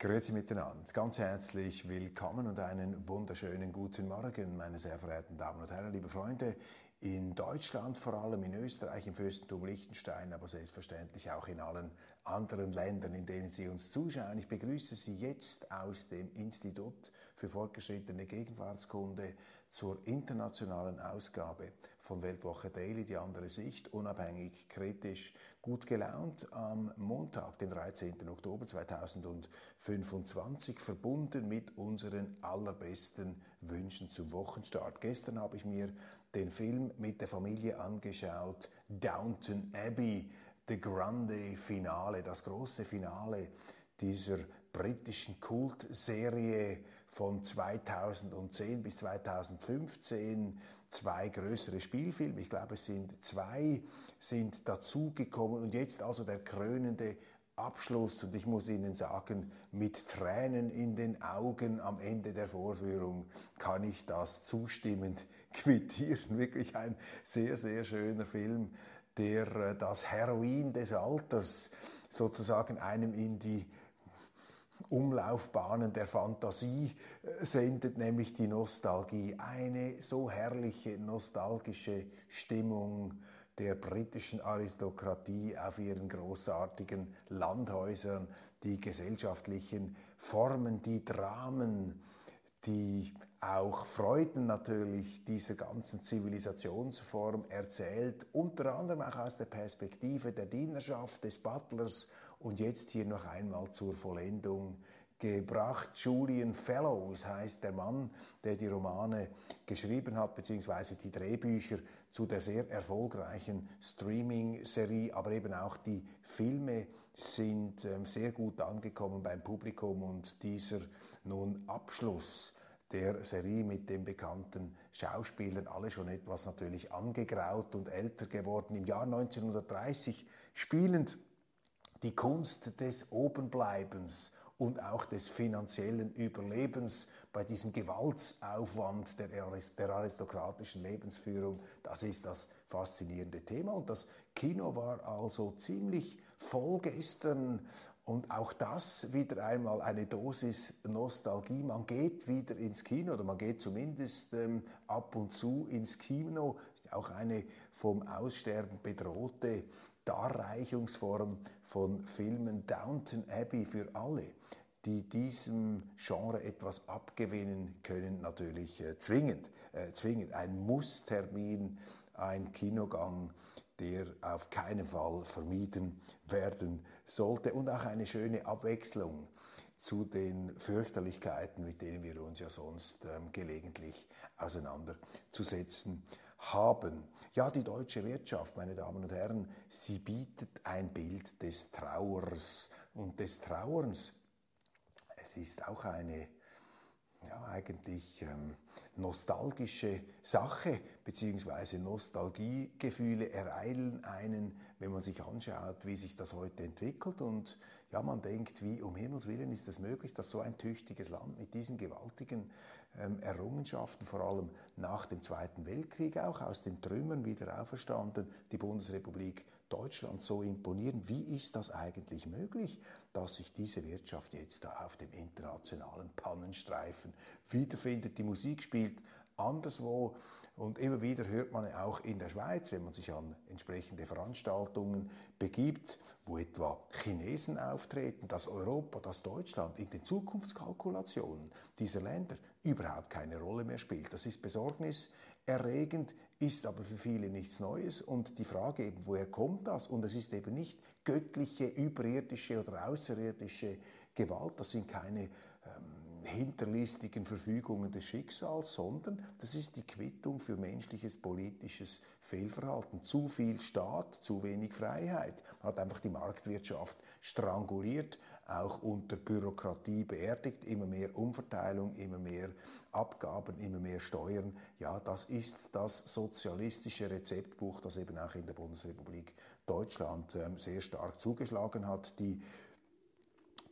Grüezi miteinander, ganz herzlich willkommen und einen wunderschönen guten Morgen, meine sehr verehrten Damen und Herren, liebe Freunde, in Deutschland, vor allem in Österreich, im Fürstentum Liechtenstein, aber selbstverständlich auch in allen anderen Ländern, in denen Sie uns zuschauen. Ich begrüße Sie jetzt aus dem Institut für fortgeschrittene Gegenwartskunde zur internationalen Ausgabe von Weltwoche Daily, die andere Sicht, unabhängig, kritisch, gut gelaunt, am Montag, den 13. Oktober 2025, verbunden mit unseren allerbesten Wünschen zum Wochenstart. Gestern habe ich mir den Film mit der Familie angeschaut, Downton Abbey, The Grande Finale, das große Finale dieser britischen Kultserie von 2010 bis 2015, zwei größere Spielfilme, ich glaube es sind zwei, sind dazugekommen und jetzt also der krönende Abschluss, und ich muss Ihnen sagen, mit Tränen in den Augen am Ende der Vorführung kann ich das zustimmend quittieren. Wirklich ein sehr, sehr schöner Film, der das Heroin des Alters sozusagen einem in die Umlaufbahnen der Fantasie sendet, nämlich die Nostalgie. Eine so herrliche nostalgische Stimmung der britischen Aristokratie auf ihren großartigen Landhäusern, die gesellschaftlichen Formen, die Dramen, die auch Freuden natürlich dieser ganzen Zivilisationsform erzählt, unter anderem auch aus der Perspektive der Dienerschaft, des Butlers, und jetzt hier noch einmal zur Vollendung gebracht. Julian Fellowes heißt der Mann, der die Romane geschrieben hat, beziehungsweise die Drehbücher zu der sehr erfolgreichen Streaming-Serie, aber eben auch die Filme sind sehr gut angekommen beim Publikum, und dieser nun Abschluss der Serie mit den bekannten Schauspielern, alle schon etwas natürlich angegraut und älter geworden, im Jahr 1930 spielend die Kunst des Obenbleibens und auch des finanziellen Überlebens bei diesem Gewaltsaufwand der aristokratischen Lebensführung. Das ist das faszinierende Thema, und das Kino war also ziemlich voll gestern, und auch das wieder einmal eine Dosis Nostalgie. Man geht wieder ins Kino, oder man geht zumindest ab und zu ins Kino. Ist auch eine vom Aussterben bedrohte Darreichungsform von Filmen. Downton Abbey für alle, die diesem Genre etwas abgewinnen können, natürlich zwingend. Ein Musstermin, ein Kinogang, der auf keinen Fall vermieden werden sollte, und auch eine schöne Abwechslung zu den Fürchterlichkeiten, mit denen wir uns ja sonst gelegentlich auseinanderzusetzen haben. Ja, die deutsche Wirtschaft, meine Damen und Herren, sie bietet ein Bild des Trauers und des Trauerns. Es ist auch eine eigentlich nostalgische Sache, beziehungsweise Nostalgiegefühle ereilen einen, wenn man sich anschaut, wie sich das heute entwickelt, und ja, man denkt, wie um Himmels Willen ist es möglich, dass so ein tüchtiges Land mit diesen gewaltigen Errungenschaften, vor allem nach dem Zweiten Weltkrieg, auch aus den Trümmern wieder auferstanden, die Bundesrepublik Deutschland so imponieren. Wie ist das eigentlich möglich, dass sich diese Wirtschaft jetzt da auf dem internationalen Pannenstreifen wiederfindet? Die Musik spielt anderswo, und immer wieder hört man auch in der Schweiz, wenn man sich an entsprechende Veranstaltungen begibt, wo etwa Chinesen auftreten, dass Europa, dass Deutschland in den Zukunftskalkulationen dieser Länder überhaupt keine Rolle mehr spielt. Das ist besorgniserregend, ist aber für viele nichts Neues, und die Frage eben, woher kommt das? Und es ist eben nicht göttliche, überirdische oder außerirdische Gewalt, das sind keine hinterlistigen Verfügungen des Schicksals, sondern das ist die Quittung für menschliches politisches Fehlverhalten. Zu viel Staat, zu wenig Freiheit. Man hat einfach die Marktwirtschaft stranguliert, auch unter Bürokratie beerdigt, immer mehr Umverteilung, immer mehr Abgaben, immer mehr Steuern. Ja, das ist das sozialistische Rezeptbuch, das eben auch in der Bundesrepublik Deutschland sehr stark zugeschlagen hat. Die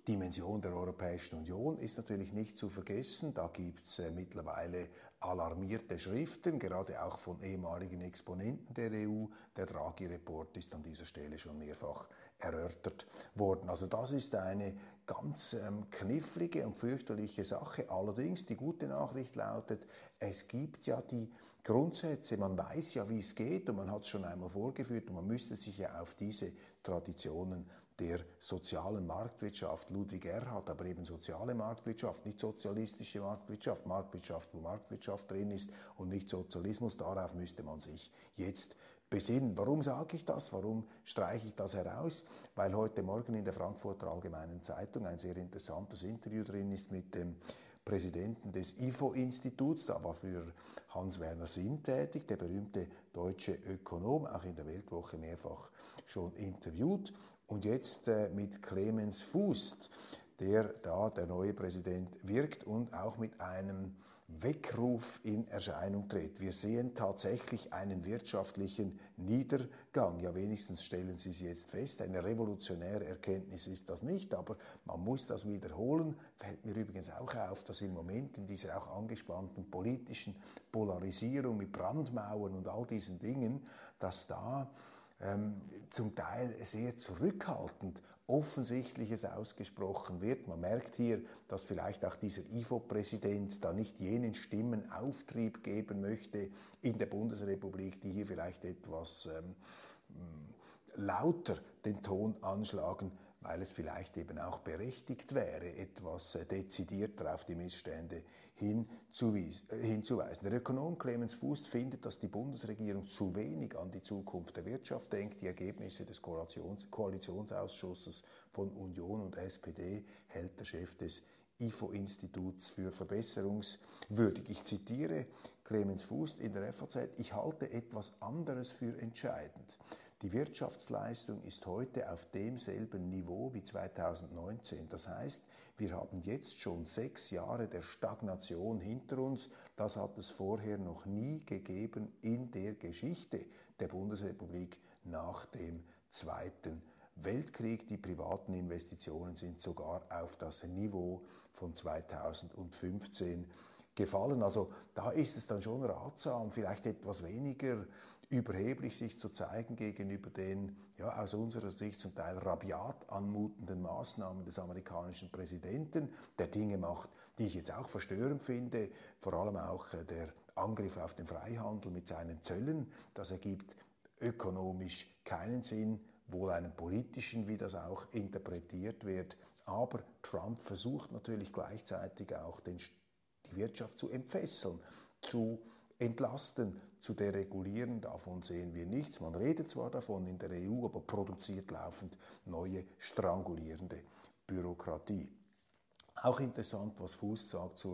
Dimension der Europäischen Union ist natürlich nicht zu vergessen. Da gibt es mittlerweile alarmierte Schriften, gerade auch von ehemaligen Exponenten der EU. Der Draghi-Report ist an dieser Stelle schon mehrfach erörtert worden. Also das ist eine ganz knifflige und fürchterliche Sache. Allerdings, die gute Nachricht lautet, es gibt ja die Grundsätze, man weiß ja, wie es geht und man hat es schon einmal vorgeführt und man müsste sich ja auf diese Traditionen der sozialen Marktwirtschaft, Ludwig Erhard, aber eben soziale Marktwirtschaft, nicht sozialistische Marktwirtschaft, Marktwirtschaft, wo Marktwirtschaft drin ist und nicht Sozialismus, darauf müsste man sich jetzt besinnen. Warum sage ich das? Warum streiche ich das heraus? Weil heute Morgen in der Frankfurter Allgemeinen Zeitung ein sehr interessantes Interview drin ist mit dem Präsidenten des IFO-Instituts, da war früher Hans-Werner Sinn tätig, der berühmte deutsche Ökonom, auch in der Weltwoche mehrfach schon interviewt. Und jetzt mit Clemens Fuest, der da der neue Präsident wirkt und auch mit einem Weckruf in Erscheinung tritt. Wir sehen tatsächlich einen wirtschaftlichen Niedergang. Ja, wenigstens stellen Sie es jetzt fest. Eine revolutionäre Erkenntnis ist das nicht, aber man muss das wiederholen. Fällt mir übrigens auch auf, dass im Moment in dieser auch angespannten politischen Polarisierung mit Brandmauern und all diesen Dingen, dass da zum Teil sehr zurückhaltend Offensichtliches ausgesprochen wird. Man merkt hier, dass vielleicht auch dieser IFO-Präsident da nicht jenen Stimmen Auftrieb geben möchte in der Bundesrepublik, die hier vielleicht etwas lauter den Ton anschlagen, weil es vielleicht eben auch berechtigt wäre, etwas dezidierter auf die Missstände hinzuweisen. Der Ökonom Clemens Fuest findet, dass die Bundesregierung zu wenig an die Zukunft der Wirtschaft denkt. Die Ergebnisse des Koalitionsausschusses von Union und SPD hält der Chef des IFO-Instituts für verbesserungswürdig. Ich zitiere Clemens Fuest in der FAZ: Ich halte etwas anderes für entscheidend. Die Wirtschaftsleistung ist heute auf demselben Niveau wie 2019. Das heißt, wir haben jetzt schon 6 Jahre der Stagnation hinter uns. Das hat es vorher noch nie gegeben in der Geschichte der Bundesrepublik nach dem Zweiten Weltkrieg. Die privaten Investitionen sind sogar auf das Niveau von 2015 gefallen. Also da ist es dann schon ratsam, vielleicht etwas weniger überheblich sich zu zeigen gegenüber den aus unserer Sicht zum Teil rabiat anmutenden Maßnahmen des amerikanischen Präsidenten, der Dinge macht, die ich jetzt auch verstörend finde, vor allem auch der Angriff auf den Freihandel mit seinen Zöllen. Das ergibt ökonomisch keinen Sinn, wohl einen politischen, wie das auch interpretiert wird. Aber Trump versucht natürlich gleichzeitig auch die Wirtschaft zu entfesseln, zu entlasten, zu deregulieren. Davon sehen wir nichts. Man redet zwar davon in der EU, aber produziert laufend neue strangulierende Bürokratie. Auch interessant, was Fuest sagt zur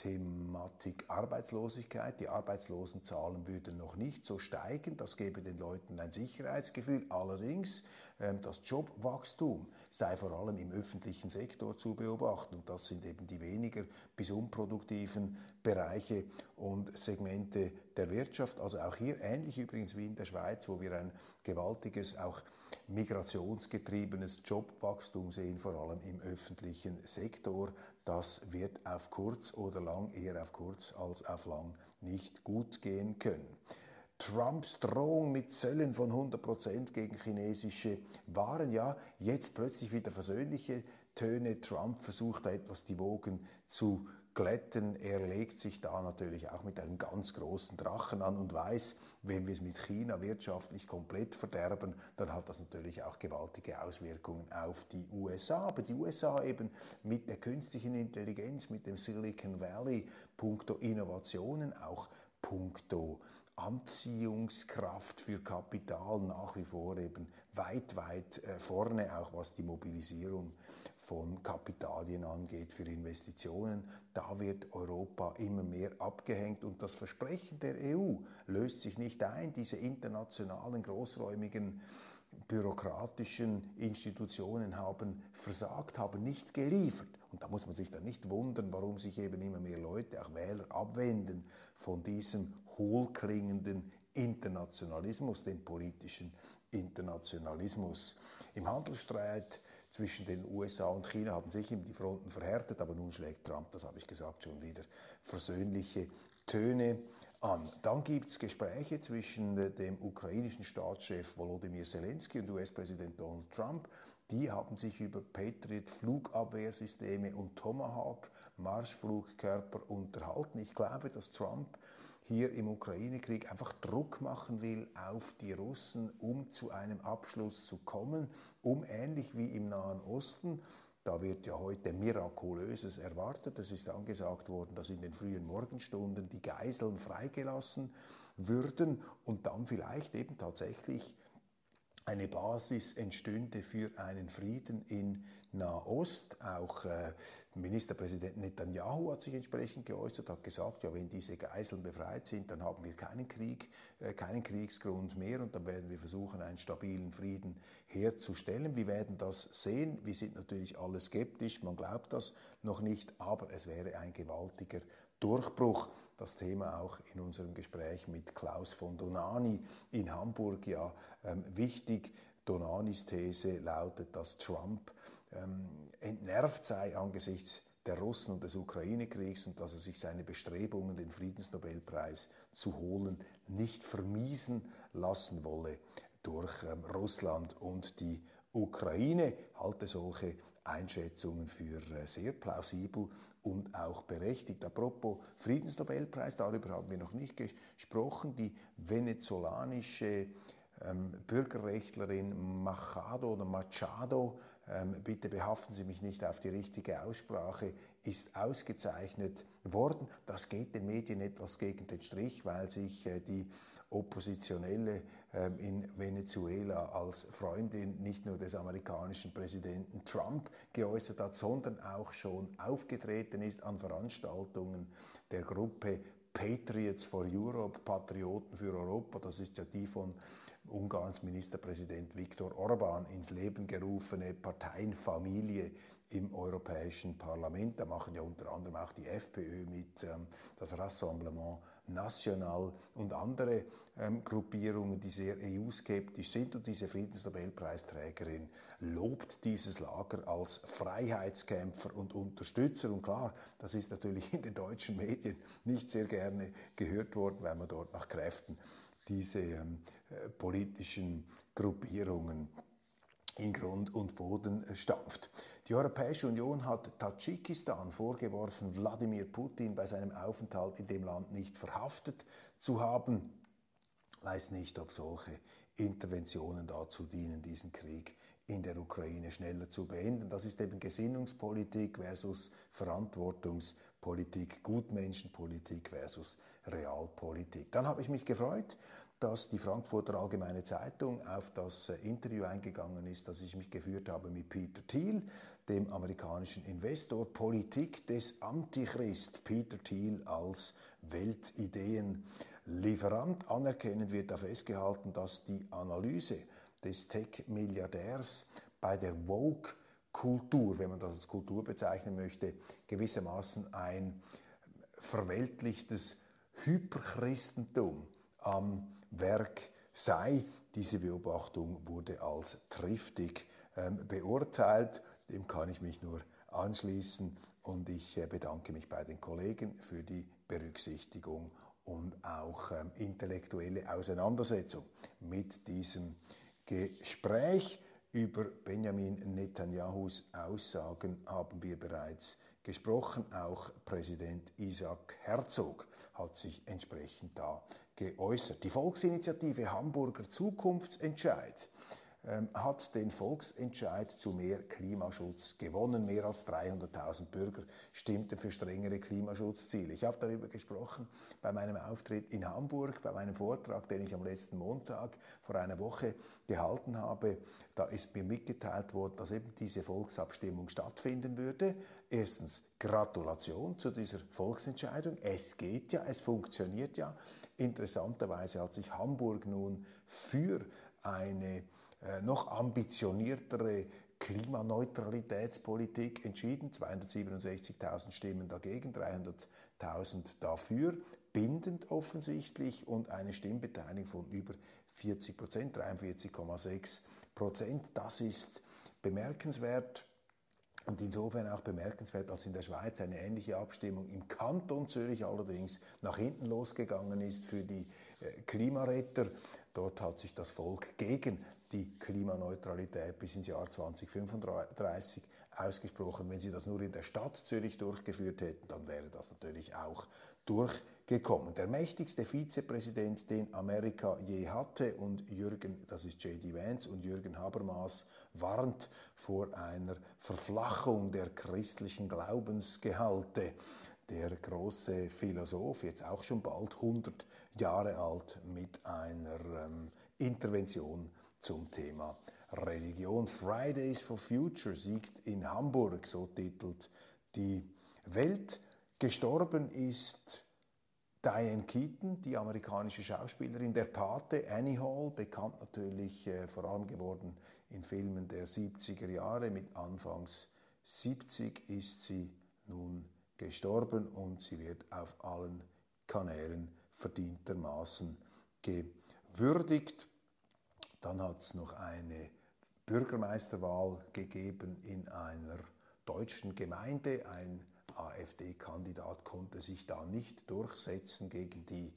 Thematik Arbeitslosigkeit. Die Arbeitslosenzahlen würden noch nicht so steigen. Das gebe den Leuten ein Sicherheitsgefühl. Allerdings, das Jobwachstum sei vor allem im öffentlichen Sektor zu beobachten. Und das sind eben die weniger bis unproduktiven Bereiche und Segmente der Wirtschaft. Also auch hier ähnlich übrigens wie in der Schweiz, wo wir ein gewaltiges, auch migrationsgetriebenes Jobwachstum sehen, vor allem im öffentlichen Sektor. Das wird auf kurz oder lang, eher auf kurz als auf lang, nicht gut gehen können. Trumps Drohung mit Zöllen von 100% gegen chinesische Waren, ja, jetzt plötzlich wieder versöhnliche Töne. Trump versucht da etwas die Wogen zu glätten. Er legt sich da natürlich auch mit einem ganz großen Drachen an und weiß, wenn wir es mit China wirtschaftlich komplett verderben, dann hat das natürlich auch gewaltige Auswirkungen auf die USA. Aber die USA eben mit der künstlichen Intelligenz, mit dem Silicon Valley, puncto Innovationen, auch puncto Anziehungskraft für Kapital nach wie vor eben weit vorne, auch was die Mobilisierung von Kapitalien angeht für Investitionen. Da wird Europa immer mehr abgehängt und das Versprechen der EU löst sich nicht ein. Diese internationalen, großräumigen, bürokratischen Institutionen haben versagt, haben nicht geliefert. Und da muss man sich dann nicht wundern, warum sich eben immer mehr Leute, auch Wähler, abwenden von diesem hohlklingenden Internationalismus, dem politischen Internationalismus. Im Handelsstreit zwischen den USA und China haben sich eben die Fronten verhärtet, aber nun schlägt Trump, das habe ich gesagt, schon wieder versöhnliche Töne an. Dann gibt es Gespräche zwischen dem ukrainischen Staatschef Volodymyr Zelensky und US-Präsident Donald Trump. Die haben sich über Patriot-Flugabwehrsysteme und Tomahawk-Marschflugkörper unterhalten. Ich glaube, dass Trump hier im Ukraine-Krieg einfach Druck machen will auf die Russen, um zu einem Abschluss zu kommen, um ähnlich wie im Nahen Osten. Da wird ja heute Mirakulöses erwartet. Es ist angesagt worden, dass in den frühen Morgenstunden die Geiseln freigelassen würden und dann vielleicht eben tatsächlich eine Basis entstünde für einen Frieden in Nahost. Auch Ministerpräsident Netanyahu hat sich entsprechend geäußert, hat gesagt, ja, wenn diese Geiseln befreit sind, dann haben wir keinen Krieg, keinen Kriegsgrund mehr und dann werden wir versuchen, einen stabilen Frieden herzustellen. Wir werden das sehen. Wir sind natürlich alle skeptisch, man glaubt das noch nicht, aber es wäre ein gewaltiger Durchbruch. Das Thema auch in unserem Gespräch mit Klaus von Donani in Hamburg ja wichtig. Donanis These lautet, dass Trump entnervt sei angesichts der Russen und des Ukraine-Kriegs und dass er sich seine Bestrebungen, den Friedensnobelpreis zu holen, nicht vermiesen lassen wolle durch Russland und die Ukraine. Halte solche Einschätzungen für sehr plausibel und auch berechtigt. Apropos Friedensnobelpreis, darüber haben wir noch nicht gesprochen. Die venezolanische Bürgerrechtlerin Machado, bitte behaften Sie mich nicht auf die richtige Aussprache, ist ausgezeichnet worden. Das geht den Medien etwas gegen den Strich, weil sich die Oppositionelle in Venezuela als Freundin nicht nur des amerikanischen Präsidenten Trump geäußert hat, sondern auch schon aufgetreten ist an Veranstaltungen der Gruppe Patriots for Europe, Patrioten für Europa. Das ist ja die von Ungarns Ministerpräsident Viktor Orbán ins Leben gerufene Parteienfamilie im Europäischen Parlament. Da machen ja unter anderem auch die FPÖ mit, das Rassemblement National und andere Gruppierungen, die sehr EU-skeptisch sind. Und diese Friedensnobelpreisträgerin lobt dieses Lager als Freiheitskämpfer und Unterstützer. Und klar, das ist natürlich in den deutschen Medien nicht sehr gerne gehört worden, weil man dort nach Kräften diese politischen Gruppierungen in Grund und Boden stampft. Die Europäische Union hat Tadschikistan vorgeworfen, Wladimir Putin bei seinem Aufenthalt in dem Land nicht verhaftet zu haben. Weiß nicht, ob solche Interventionen dazu dienen, diesen Krieg in der Ukraine schneller zu beenden. Das ist eben Gesinnungspolitik versus Verantwortungspolitik, Gutmenschenpolitik versus Realpolitik. Dann habe ich mich gefreut, dass die Frankfurter Allgemeine Zeitung auf das Interview eingegangen ist, das ich mich geführt habe mit Peter Thiel, dem amerikanischen Investor. Politik des Antichrist. Peter Thiel als Weltideenlieferant. Anerkennend wird da festgehalten, dass die Analyse des Tech-Milliardärs bei der Woke-Kultur, wenn man das als Kultur bezeichnen möchte, gewissermaßen ein verweltlichtes Hyperchristentum am Werk sei. Diese Beobachtung wurde als triftig beurteilt. Dem kann ich mich nur anschließen und ich bedanke mich bei den Kollegen für die Berücksichtigung und auch intellektuelle Auseinandersetzung mit diesem Gespräch. Über Benjamin Netanyahus Aussagen haben wir bereits gesprochen. Auch Präsident Isaac Herzog hat sich entsprechend da geäußert. Die Volksinitiative Hamburger Zukunftsentscheid hat den Volksentscheid zu mehr Klimaschutz gewonnen. Mehr als 300.000 Bürger stimmten für strengere Klimaschutzziele. Ich habe darüber gesprochen bei meinem Auftritt in Hamburg, bei meinem Vortrag, den ich am letzten Montag vor einer Woche gehalten habe. Da ist mir mitgeteilt worden, dass eben diese Volksabstimmung stattfinden würde. Erstens Gratulation zu dieser Volksentscheidung. Es geht ja, es funktioniert ja. Interessanterweise hat sich Hamburg nun für eine noch ambitioniertere Klimaneutralitätspolitik entschieden. 267.000 Stimmen dagegen, 300.000 dafür, bindend offensichtlich und eine Stimmbeteiligung von über 40%, 43,6%. Das ist bemerkenswert. Und insofern auch bemerkenswert, als in der Schweiz eine ähnliche Abstimmung im Kanton Zürich allerdings nach hinten losgegangen ist für die Klimaretter. Dort hat sich das Volk gegen die Klimaneutralität bis ins Jahr 2035 ausgesprochen. Wenn sie das nur in der Stadt Zürich durchgeführt hätten, dann wäre das natürlich auch durchgekommen. Der mächtigste Vizepräsident, den Amerika je hatte, und das ist J.D. Vance, und Jürgen Habermas warnt vor einer Verflachung der christlichen Glaubensgehalte. Der große Philosoph, jetzt auch schon bald 100 Jahre alt, mit einer Intervention zum Thema Religion. Fridays for Future siegt in Hamburg, so titelt die Welt. Gestorben ist Diane Keaton, die amerikanische Schauspielerin, der Pate, Annie Hall, bekannt natürlich vor allem geworden in Filmen der 70er Jahre. Mit Anfangs 70 ist sie nun gestorben und sie wird auf allen Kanälen verdientermaßen gewürdigt. Dann hat es noch eine Bürgermeisterwahl gegeben in einer deutschen Gemeinde. Ein AfD-Kandidat konnte sich da nicht durchsetzen gegen die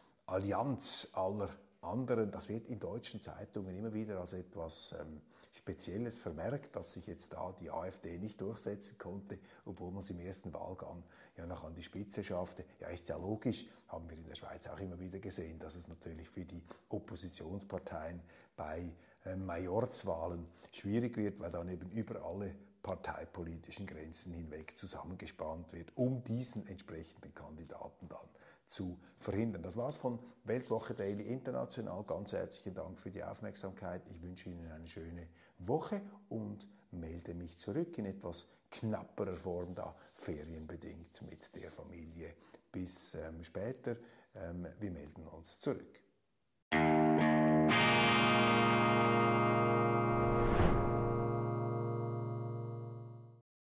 Allianz aller anderen. Das wird in deutschen Zeitungen immer wieder als etwas Spezielles vermerkt, dass sich jetzt da die AfD nicht durchsetzen konnte, obwohl man sie im ersten Wahlgang ja noch an die Spitze schaffte. Ja, ist ja logisch, haben wir in der Schweiz auch immer wieder gesehen, dass es natürlich für die Oppositionsparteien bei Majorzwahlen schwierig wird, weil dann eben über alle parteipolitischen Grenzen hinweg zusammengespannt wird, um diesen entsprechenden Kandidaten dann zu verhindern. Das war's von Weltwoche Daily International. Ganz herzlichen Dank für die Aufmerksamkeit. Ich wünsche Ihnen eine schöne Woche und melde mich zurück in etwas knapperer Form, da ferienbedingt mit der Familie. Bis später. Wir melden uns zurück.